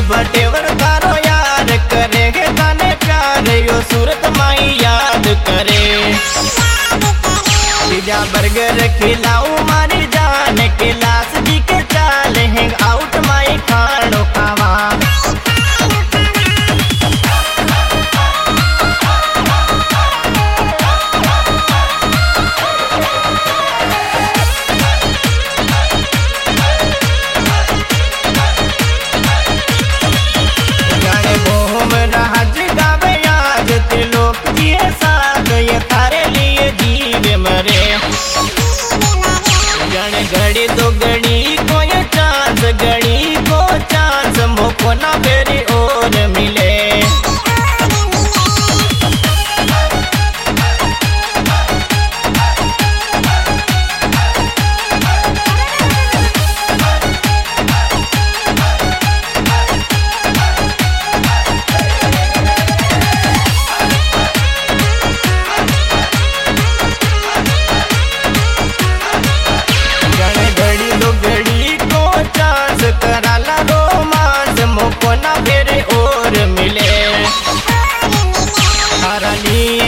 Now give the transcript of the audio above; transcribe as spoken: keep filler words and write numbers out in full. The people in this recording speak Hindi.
बटेवर तारो यार करे गाने प्यार यो सूरत माई याद करे। पिज्जा बर्गर खिलाऊ मारी जान क्लास जी के चाल हैंग आउट माई खानो खावा। घड़ी तो घड़ी को ये चांस घड़ी को चांस मोको ना फेरी और मिले। कराला रोमांस मोको ना फेरे और मिले। हराली